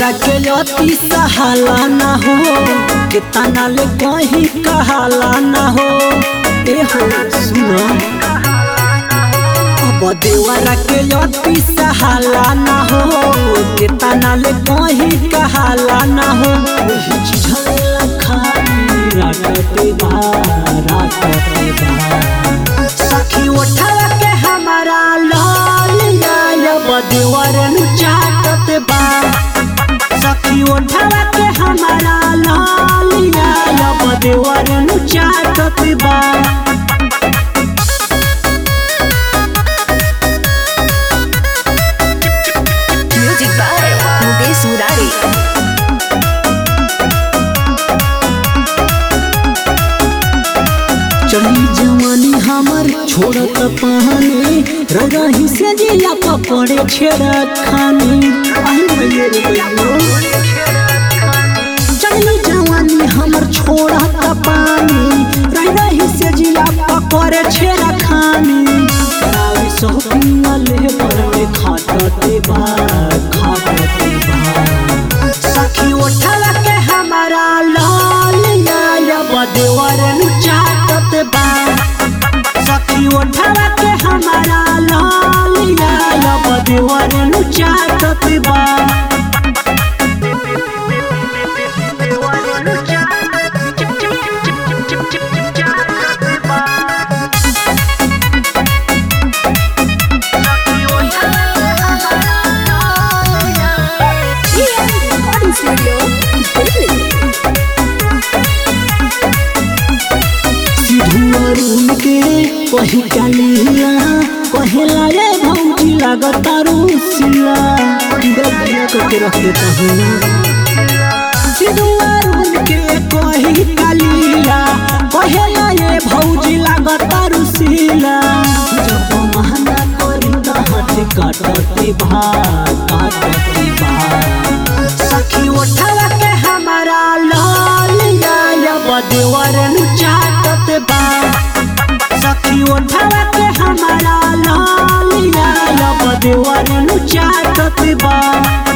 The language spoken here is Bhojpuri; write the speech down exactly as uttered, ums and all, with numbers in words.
देवरा के अति सहाला ना हो कितना ले कहीं कहाला ना हो। ए हो सुनो अब देवरा के अति सहाला ना हो कितना ले कहीं कहाला ना हो। वही झलेला खाली रातते बा रातते बा सखी उठा के हमारा लालिया अब देवरा नु चाटत बा। सखी उठा के हमारा लालिया अब देवरा नु चाटत बा। Music by Mukesh Murari. चली जवानी हमर छोड़त पानी रही से जिया पकड़े छेड़ा खानी। चली जवानी हमर छोड़त पानी रही से जिया पकड़े छेड़ा खानी। खाटते बा खाटते बा सखी उठला के हमारा लालिया अब देवरा नु चाटत बा। सखी उठला के हमारा लालिया अब देवरा नु चाटत बा। कही कालिया कहेला रे भौजी लागता रूसिया गलिया करके रख देता हूँ। सिद्धुआ के कही कालिया कहेला रे भौजी लागता रूसिया जब महना करी त हाथ काटते भा काटते भा सखी उठला के हमारा लालिया अब देवरा नु चाटत बा। सखी उठला के हमारा लालिया अब देवरा नु चाटत बा।